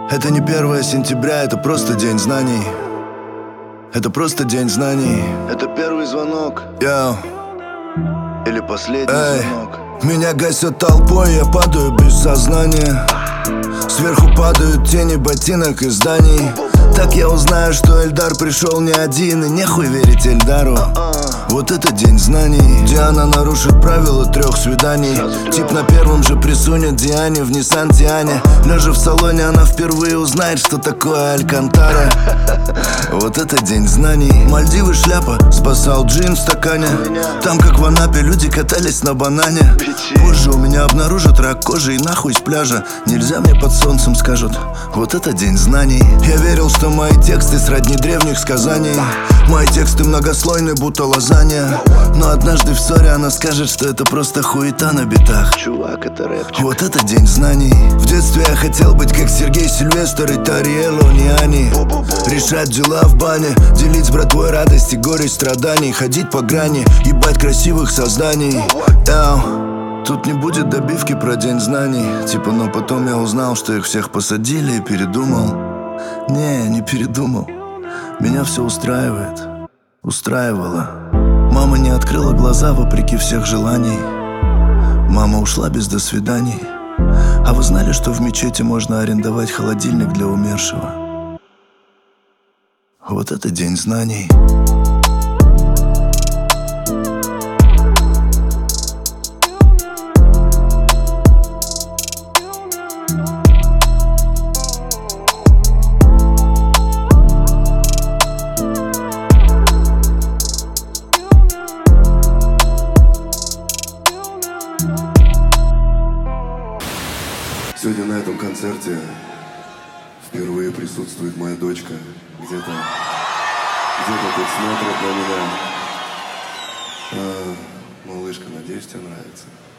Это не 1 сентября, это просто день знаний. Это просто день знаний. Это первый звонок. Йоу. Или последний звонок. Меня гасят толпой, я падаю без сознания. Сверху падают тени ботинок и зданий. Так я узнаю, что Эльдар пришел не один. И нехуй верить Эльдару. Вот это день знаний. Диана нарушит правила 3 свиданий. Тип на первом же присунет Диане в Nissan Диане. Лежа в салоне, она впервые узнает, что такое Алькантара. Вот это день знаний. Мальдивы шляпа, спасал джин в стакане. Там, как в Анапе, люди катались на банане. Позже у меня обнаружат рак кожи и нахуй с пляжа. Нельзя мне под солнцем, скажут. Вот это день знаний. Я верил, что мои тексты сродни древних сказаний. Мои тексты многослойны, будто лазанья. Но однажды в ссоре она скажет, что это просто хуета на битах. Чувак, это рэпчик. Вот это день знаний. В детстве я хотел быть как Сергей Сильвестр и Тариэло Ниани. Решать дела в бане, делить с братвой радости, горесть, страданий. Ходить по грани, ебать красивых созданий. Тут не будет добивки про день знаний. Типа, но потом я узнал, что их всех посадили и передумал. Не передумал. Меня все устраивает. Устраивало. Мама не открыла глаза вопреки всех желаний. Мама ушла без до свиданий. А вы знали, что в мечети можно арендовать холодильник для умершего? Вот это день знаний. Сегодня на этом концерте впервые присутствует моя дочка. Где-то тут смотрит на меня. Малышка, надеюсь, тебе нравится.